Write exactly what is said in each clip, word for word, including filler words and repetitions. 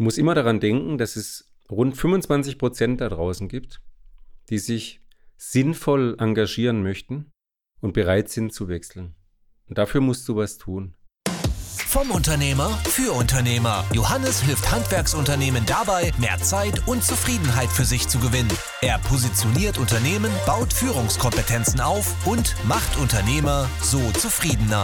Du musst immer daran denken, dass es rund fünfundzwanzig Prozent da draußen gibt, die sich sinnvoll engagieren möchten und bereit sind zu wechseln. Und dafür musst du was tun. Vom Unternehmer für Unternehmer. Johannes hilft Handwerksunternehmen dabei, mehr Zeit und Zufriedenheit für sich zu gewinnen. Er positioniert Unternehmen, baut Führungskompetenzen auf und macht Unternehmer so zufriedener.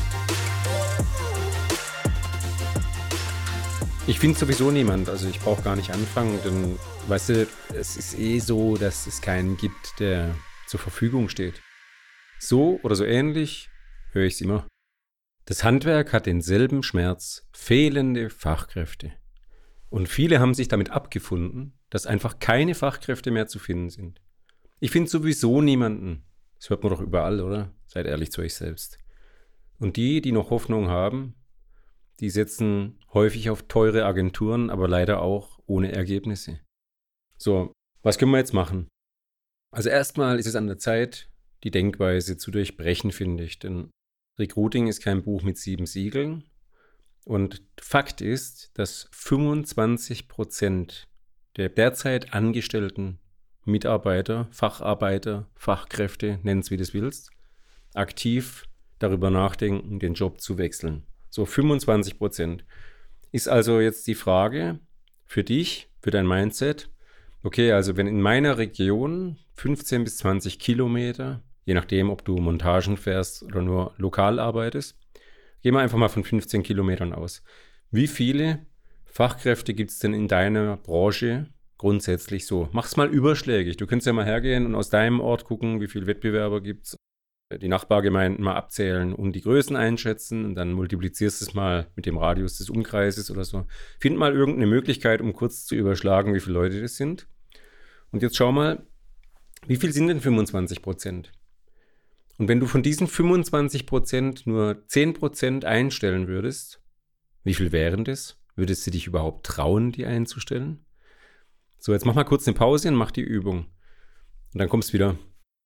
Ich finde sowieso niemand, also ich brauche gar nicht anfangen, denn, weißt du, es ist eh so, dass es keinen gibt, der zur Verfügung steht. So oder so ähnlich höre ich es immer. Das Handwerk hat denselben Schmerz, fehlende Fachkräfte. Und viele haben sich damit abgefunden, dass einfach keine Fachkräfte mehr zu finden sind. Ich finde sowieso niemanden. Das hört man doch überall, oder? Seid ehrlich zu euch selbst. Und die, die noch Hoffnung haben, die setzen häufig auf teure Agenturen, aber leider auch ohne Ergebnisse. So, was können wir jetzt machen? Also erstmal ist es an der Zeit, die Denkweise zu durchbrechen, finde ich. Denn Recruiting ist kein Buch mit sieben Siegeln. Und Fakt ist, dass fünfundzwanzig Prozent der derzeit angestellten Mitarbeiter, Facharbeiter, Fachkräfte, nenn es wie du es willst, aktiv darüber nachdenken, den Job zu wechseln. So fünfundzwanzig Prozent. Ist also jetzt die Frage für dich, für dein Mindset, okay, also wenn in meiner Region fünfzehn bis zwanzig Kilometer, je nachdem, ob du Montagen fährst oder nur lokal arbeitest, gehen wir einfach mal von fünfzehn Kilometern aus. Wie viele Fachkräfte gibt es denn in deiner Branche grundsätzlich so? Mach's mal überschlägig. Du könntest ja mal hergehen und aus deinem Ort gucken, wie viele Wettbewerber gibt es, die Nachbargemeinden mal abzählen und die Größen einschätzen und dann multiplizierst du es mal mit dem Radius des Umkreises oder so. Find mal irgendeine Möglichkeit, um kurz zu überschlagen, wie viele Leute das sind. Und jetzt schau mal, wie viel sind denn fünfundzwanzig Prozent? Und wenn du von diesen fünfundzwanzig Prozent nur zehn Prozent einstellen würdest, wie viel wären das? Würdest du dich überhaupt trauen, die einzustellen? So, jetzt mach mal kurz eine Pause und mach die Übung. Und dann kommst du wieder.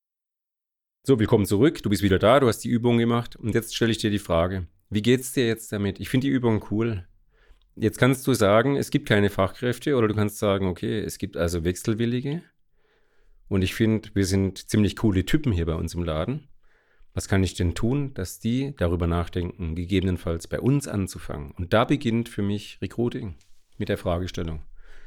So, willkommen zurück. Du bist wieder da, du hast die Übung gemacht. Und jetzt stelle ich dir die Frage, wie geht's dir jetzt damit? Ich finde die Übung cool. Jetzt kannst du sagen, es gibt keine Fachkräfte oder du kannst sagen, okay, es gibt also Wechselwillige. Und ich finde, wir sind ziemlich coole Typen hier bei uns im Laden. Was kann ich denn tun, dass die darüber nachdenken, gegebenenfalls bei uns anzufangen? Und da beginnt für mich Recruiting mit der Fragestellung.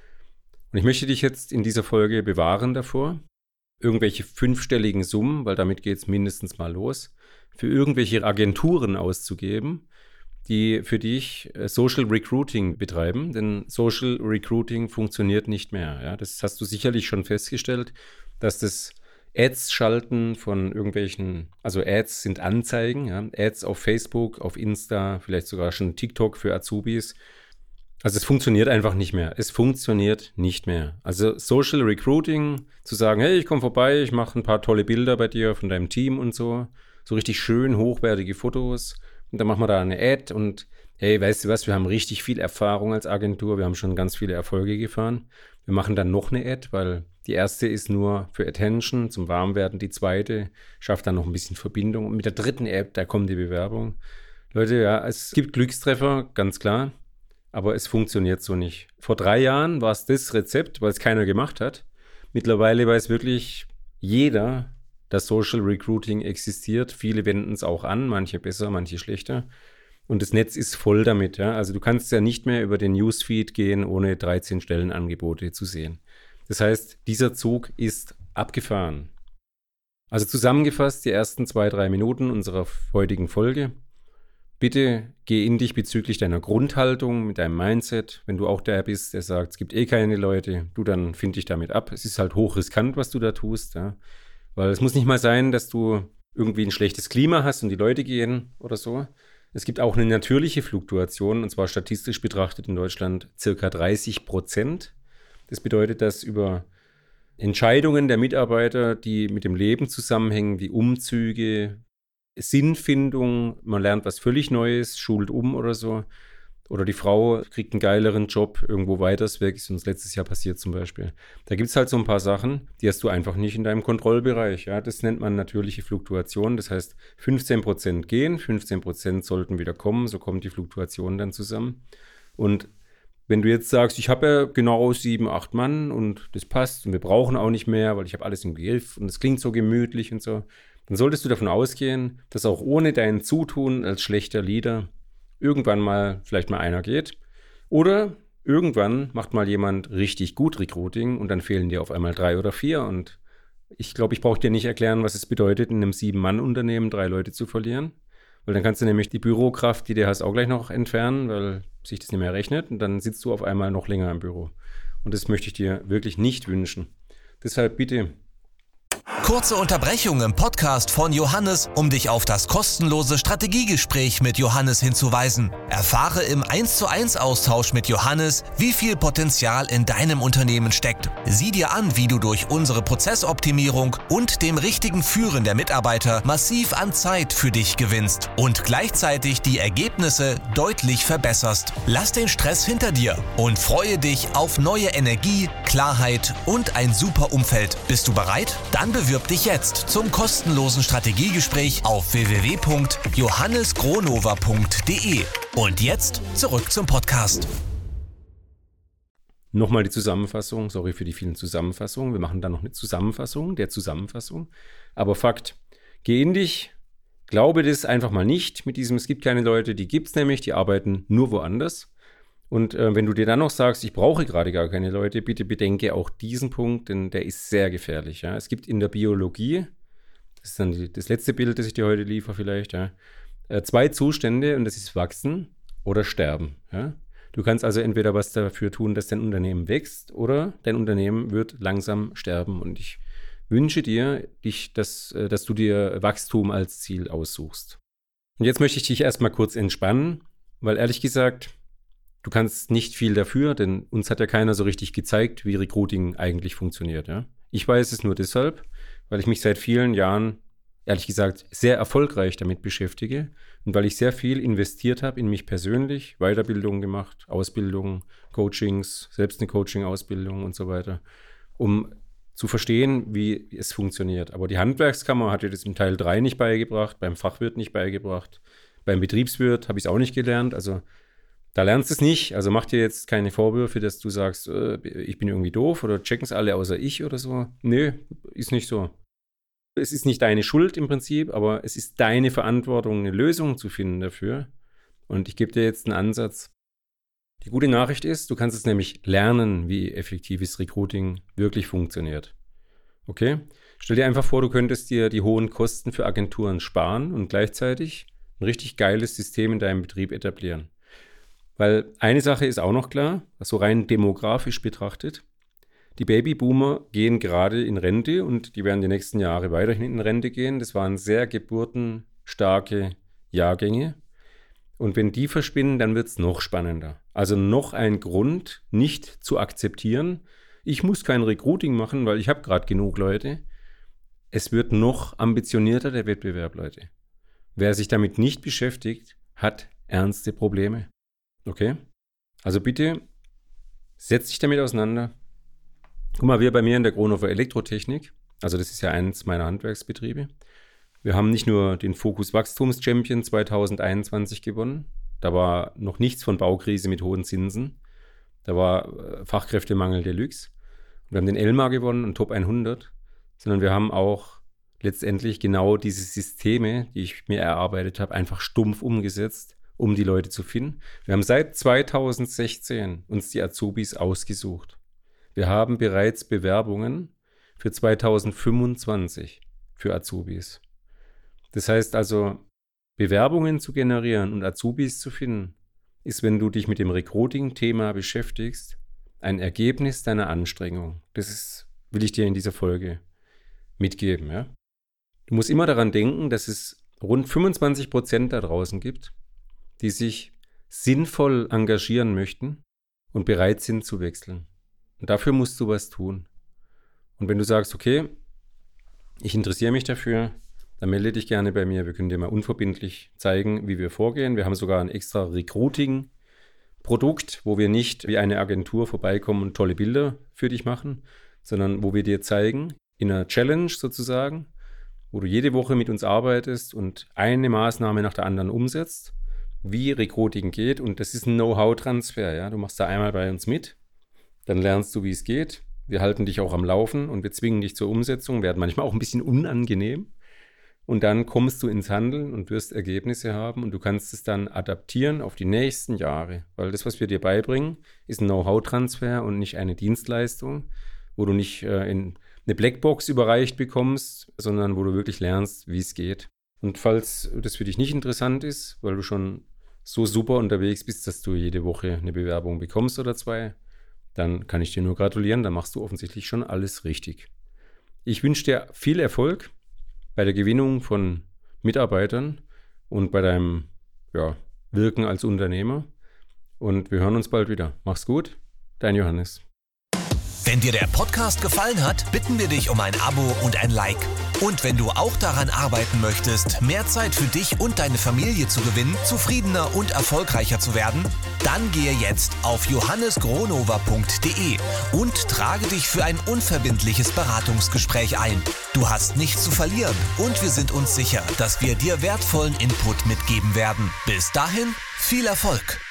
Und ich möchte dich jetzt in dieser Folge bewahren davor, irgendwelche fünfstelligen Summen, weil damit geht es mindestens mal los, für irgendwelche Agenturen auszugeben, die für dich Social Recruiting betreiben. Denn Social Recruiting funktioniert nicht mehr. Ja? Das hast du sicherlich schon festgestellt, dass das Ads schalten von irgendwelchen, also Ads sind Anzeigen, ja, Ads auf Facebook, auf Insta, vielleicht sogar schon TikTok für Azubis. Also es funktioniert einfach nicht mehr. Es funktioniert nicht mehr. Also Social Recruiting, zu sagen, hey, ich komme vorbei, ich mache ein paar tolle Bilder bei dir von deinem Team und so, so richtig schön hochwertige Fotos und dann machen wir da eine Ad und hey, weißt du was, wir haben richtig viel Erfahrung als Agentur, wir haben schon ganz viele Erfolge gefahren. Wir machen dann noch eine Ad, weil die erste ist nur für Attention, zum Warmwerden. Die zweite schafft dann noch ein bisschen Verbindung. Und mit der dritten App, da kommt die Bewerbung. Leute, ja, es gibt Glückstreffer, ganz klar. Aber es funktioniert so nicht. Vor drei Jahren war es das Rezept, weil es keiner gemacht hat. Mittlerweile weiß wirklich jeder, dass Social Recruiting existiert. Viele wenden es auch an, manche besser, manche schlechter. Und das Netz ist voll damit. Ja? Also du kannst ja nicht mehr über den Newsfeed gehen, ohne dreizehn Stellenangebote zu sehen. Das heißt, dieser Zug ist abgefahren. Also zusammengefasst, die ersten zwei, drei Minuten unserer heutigen Folge. Bitte geh in dich bezüglich deiner Grundhaltung, mit deinem Mindset. Wenn du auch der bist, der sagt, es gibt eh keine Leute, du, dann find dich damit ab. Es ist halt hochriskant, was du da tust. Ja? Weil es muss nicht mal sein, dass du irgendwie ein schlechtes Klima hast und die Leute gehen oder so. Es gibt auch eine natürliche Fluktuation, und zwar statistisch betrachtet in Deutschland circa dreißig Prozent. Das bedeutet, dass über Entscheidungen der Mitarbeiter, die mit dem Leben zusammenhängen, wie Umzüge, Sinnfindung, man lernt was völlig Neues, schult um oder so, oder die Frau kriegt einen geileren Job irgendwo weiters weg, ist uns letztes Jahr passiert zum Beispiel. Da gibt es halt so ein paar Sachen, die hast du einfach nicht in deinem Kontrollbereich. Ja? Das nennt man natürliche Fluktuation. Das heißt, fünfzehn Prozent gehen, fünfzehn Prozent sollten wieder kommen, so kommt die Fluktuation dann zusammen. Und Wenn du jetzt sagst, ich habe ja genau sieben, acht Mann und das passt und wir brauchen auch nicht mehr, weil ich habe alles im Griff und es klingt so gemütlich und so, dann solltest du davon ausgehen, dass auch ohne dein Zutun als schlechter Leader irgendwann mal vielleicht mal einer geht. Oder irgendwann macht mal jemand richtig gut Recruiting und dann fehlen dir auf einmal drei oder vier. Und ich glaube, ich brauche dir nicht erklären, was es bedeutet, in einem Sieben-Mann-Unternehmen drei Leute zu verlieren. Weil dann kannst du nämlich die Bürokraft, die du hast, auch gleich noch entfernen, weil sich das nicht mehr rechnet. Und dann sitzt du auf einmal noch länger im Büro. Und das möchte ich dir wirklich nicht wünschen. Deshalb bitte. Kurze Unterbrechung im Podcast von Johannes, um dich auf das kostenlose Strategiegespräch mit Johannes hinzuweisen. Erfahre im eins zu eins Austausch mit Johannes, wie viel Potenzial in deinem Unternehmen steckt. Sieh dir an, wie du durch unsere Prozessoptimierung und dem richtigen Führen der Mitarbeiter massiv an Zeit für dich gewinnst und gleichzeitig die Ergebnisse deutlich verbesserst. Lass den Stress hinter dir und freue dich auf neue Energie, Klarheit und ein super Umfeld. Bist du bereit? Dann bewirb dich jetzt zum kostenlosen Strategiegespräch auf w w w punkt johannes gronover punkt d e. Und jetzt zurück zum Podcast. Nochmal die Zusammenfassung. Sorry für die vielen Zusammenfassungen. Wir machen dann noch eine Zusammenfassung der Zusammenfassung. Aber Fakt, geh in dich, glaube das einfach mal nicht mit diesem, es gibt keine Leute, die gibt es nämlich, die arbeiten nur woanders. Und äh, wenn du dir dann noch sagst, ich brauche gerade gar keine Leute, bitte bedenke auch diesen Punkt, denn der ist sehr gefährlich. Ja? Es gibt in der Biologie, das ist dann die, das letzte Bild, das ich dir heute liefere vielleicht, ja, äh, zwei Zustände und das ist wachsen oder sterben. Ja? Du kannst also entweder was dafür tun, dass dein Unternehmen wächst oder dein Unternehmen wird langsam sterben. Und ich wünsche dir, dich, dass, äh, dass du dir Wachstum als Ziel aussuchst. Und jetzt möchte ich dich erstmal kurz entspannen, weil ehrlich gesagt, du kannst nicht viel dafür, denn uns hat ja keiner so richtig gezeigt, wie Recruiting eigentlich funktioniert. Ja? Ich weiß es nur deshalb, weil ich mich seit vielen Jahren, ehrlich gesagt, sehr erfolgreich damit beschäftige und weil ich sehr viel investiert habe in mich persönlich, Weiterbildung gemacht, Ausbildung, Coachings, selbst eine Coaching-Ausbildung und so weiter, um zu verstehen, wie es funktioniert. Aber die Handwerkskammer hat dir das im Teil drei nicht beigebracht, beim Fachwirt nicht beigebracht, beim Betriebswirt habe ich es auch nicht gelernt, also da lernst du es nicht, also mach dir jetzt keine Vorwürfe, dass du sagst, äh, ich bin irgendwie doof oder checken es alle außer ich oder so. Nö, ist nicht so. Es ist nicht deine Schuld im Prinzip, aber es ist deine Verantwortung, eine Lösung zu finden dafür. Und ich gebe dir jetzt einen Ansatz. Die gute Nachricht ist, du kannst es nämlich lernen, wie effektives Recruiting wirklich funktioniert. Okay? Stell dir einfach vor, du könntest dir die hohen Kosten für Agenturen sparen und gleichzeitig ein richtig geiles System in deinem Betrieb etablieren. Weil eine Sache ist auch noch klar, so rein demografisch betrachtet, die Babyboomer gehen gerade in Rente und die werden die nächsten Jahre weiterhin in Rente gehen. Das waren sehr geburtenstarke Jahrgänge. Und wenn die verschwinden, dann wird es noch spannender. Also noch ein Grund, nicht zu akzeptieren, ich muss kein Recruiting machen, weil ich habe gerade genug Leute. Es wird noch ambitionierter, der Wettbewerb, Leute. Wer sich damit nicht beschäftigt, hat ernste Probleme. Okay? Also bitte, setz dich damit auseinander. Guck mal, wir bei mir in der Gronover Elektrotechnik, also das ist ja eins meiner Handwerksbetriebe, wir haben nicht nur den Fokus Wachstumschampion zwanzig einundzwanzig gewonnen, da war noch nichts von Baukrise mit hohen Zinsen, da war Fachkräftemangel Deluxe. Wir haben den Elmar gewonnen und Top hundert, sondern wir haben auch letztendlich genau diese Systeme, die ich mir erarbeitet habe, einfach stumpf umgesetzt, um die Leute zu finden. Wir haben seit zweitausendsechzehn uns die Azubis ausgesucht. Wir haben bereits Bewerbungen für zweitausendfünfundzwanzig für Azubis. Das heißt also, Bewerbungen zu generieren und Azubis zu finden, ist, wenn du dich mit dem Recruiting-Thema beschäftigst, ein Ergebnis deiner Anstrengung. Das ist, will ich dir in dieser Folge mitgeben. Ja? Du musst immer daran denken, dass es rund fünfundzwanzig Prozent da draußen gibt, die sich sinnvoll engagieren möchten und bereit sind zu wechseln. Und dafür musst du was tun. Und wenn du sagst, okay, ich interessiere mich dafür, dann melde dich gerne bei mir. Wir können dir mal unverbindlich zeigen, wie wir vorgehen. Wir haben sogar ein extra Recruiting-Produkt, wo wir nicht wie eine Agentur vorbeikommen und tolle Bilder für dich machen, sondern wo wir dir zeigen, in einer Challenge sozusagen, wo du jede Woche mit uns arbeitest und eine Maßnahme nach der anderen umsetzt, wie Recruiting geht und das ist ein Know-how-Transfer. Ja? Du machst da einmal bei uns mit, dann lernst du, wie es geht. Wir halten dich auch am Laufen und wir zwingen dich zur Umsetzung, werden manchmal auch ein bisschen unangenehm. Und dann kommst du ins Handeln und wirst Ergebnisse haben und du kannst es dann adaptieren auf die nächsten Jahre. Weil das, was wir dir beibringen, ist ein Know-how-Transfer und nicht eine Dienstleistung, wo du nicht äh, in eine Blackbox überreicht bekommst, sondern wo du wirklich lernst, wie es geht. Und falls das für dich nicht interessant ist, weil du schon so super unterwegs bist, dass du jede Woche eine Bewerbung bekommst oder zwei, dann kann ich dir nur gratulieren, dann machst du offensichtlich schon alles richtig. Ich wünsche dir viel Erfolg bei der Gewinnung von Mitarbeitern und bei deinem ja, Wirken als Unternehmer. Und wir hören uns bald wieder. Mach's gut, dein Johannes. Wenn dir der Podcast gefallen hat, bitten wir dich um ein Abo und ein Like. Und wenn du auch daran arbeiten möchtest, mehr Zeit für dich und deine Familie zu gewinnen, zufriedener und erfolgreicher zu werden, dann gehe jetzt auf johannes gronowa punkt de und trage dich für ein unverbindliches Beratungsgespräch ein. Du hast nichts zu verlieren und wir sind uns sicher, dass wir dir wertvollen Input mitgeben werden. Bis dahin, viel Erfolg!